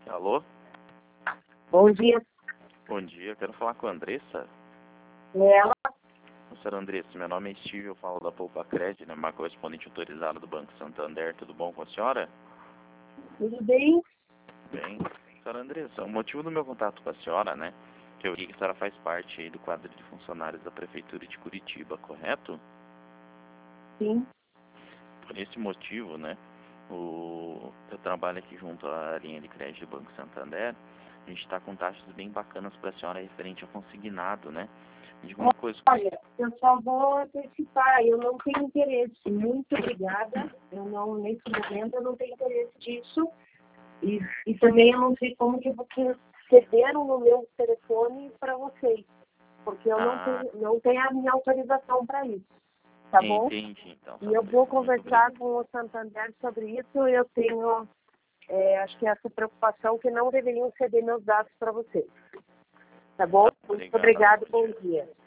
Alô? Bom dia. Bom dia, quero falar com a Andressa. Ela, Senhora Andressa, meu nome é Steve, eu falo da Poupa Cred, né, uma correspondente autorizada do Banco Santander, tudo bom com a senhora? tudo bem? Bem. Senhora Andressa, o motivo do meu contato com a senhora, né, que eu vi que a senhora faz parte aí do quadro de funcionários da Prefeitura de Curitiba, correto? Sim. Por esse motivo, né, eu trabalho aqui junto à linha de crédito do Banco Santander, a gente está com taxas bem bacanas para a senhora referente a consignado, né? Me diga uma coisa. Olha, eu só vou antecipar, eu não tenho interesse. Muito obrigada. Nesse momento eu não tenho interesse disso. E também eu não sei como que vocês cederam no meu telefone para vocês. Porque eu não tenho a minha autorização para isso. Tá bom? Entendi, então. E eu vou conversar com o Santander sobre isso. Eu tenho, acho que essa preocupação que não deveriam ceder meus dados para vocês. Tá bom? Muito obrigado, bom dia.